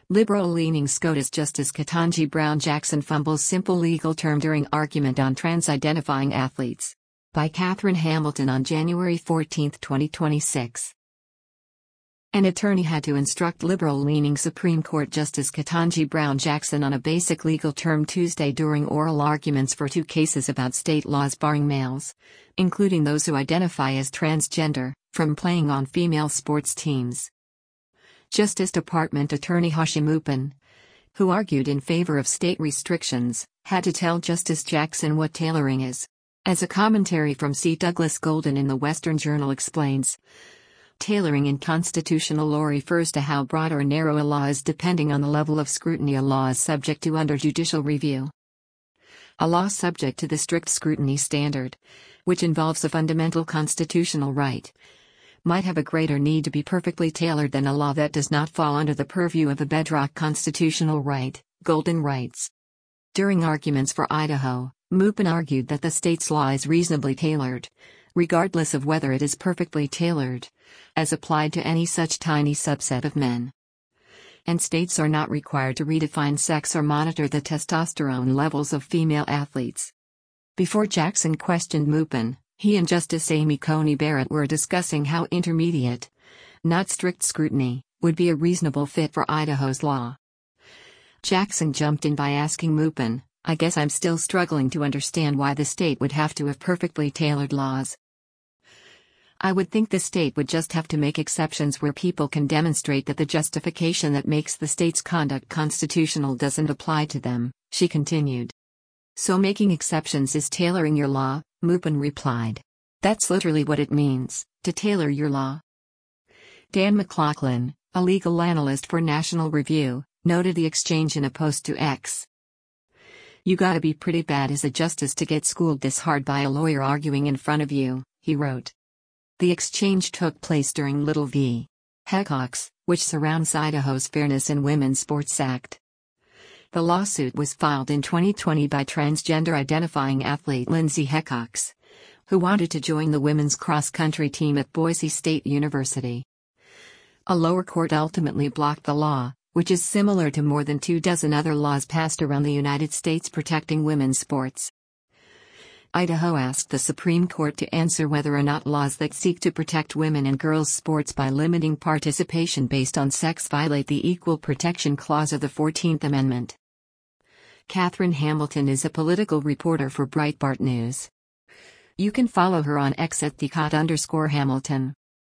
Liberal-leaning SCOTUS Justice Ketanji Brown Jackson fumbles simple legal term during argument on trans-identifying athletes. By Catherine Hamilton on January 14, 2026. An attorney had to instruct liberal-leaning Supreme Court Justice Ketanji Brown Jackson on a basic legal term Tuesday during oral arguments for two cases about state laws barring males, including those who identify as transgender, from playing on female sports teams. Justice Department Attorney Hashim Mupin, who argued in favor of state restrictions, had to tell Justice Jackson what tailoring is. As a commentary from C. Douglas Golden in the Western Journal explains, tailoring in constitutional law refers to how broad or narrow a law is depending on the level of scrutiny a law is subject to under judicial review. A law subject to the strict scrutiny standard, which involves a fundamental constitutional right, might have a greater need to be perfectly tailored than a law that does not fall under the purview of a bedrock constitutional right, Golden writes. During arguments for Idaho, Mupin argued that the state's law is reasonably tailored, regardless of whether it is perfectly tailored, as applied to any such tiny subset of men. And states are not required to redefine sex or monitor the testosterone levels of female athletes. Before Jackson questioned Mupin, he and Justice Amy Coney Barrett were discussing how intermediate, not strict scrutiny, would be a reasonable fit for Idaho's law. Jackson jumped in by asking Mupin, "I guess I'm still struggling to understand why the state would have to have perfectly tailored laws. I would think the state would just have to make exceptions where people can demonstrate that the justification that makes the state's conduct constitutional doesn't apply to them," she continued. "So making exceptions is tailoring your law," Mupin replied. "That's literally what it means, to tailor your law." Dan McLaughlin, a legal analyst for National Review, noted the exchange in a post to X. "You gotta be pretty bad as a justice to get schooled this hard by a lawyer arguing in front of you," he wrote. The exchange took place during Little v. Hecox, which surrounds Idaho's Fairness in Women's Sports Act. The lawsuit was filed in 2020 by transgender-identifying athlete Lindsay Hecox, who wanted to join the women's cross-country team at Boise State University. A lower court ultimately blocked the law, which is similar to more than 24 other laws passed around the United States protecting women's sports. Idaho asked the Supreme Court to answer whether or not laws that seek to protect women and girls' sports by limiting participation based on sex violate the Equal Protection Clause of the 14th Amendment. Catherine Hamilton is a political reporter for Breitbart News. You can follow her on X at @thecot_Hamilton.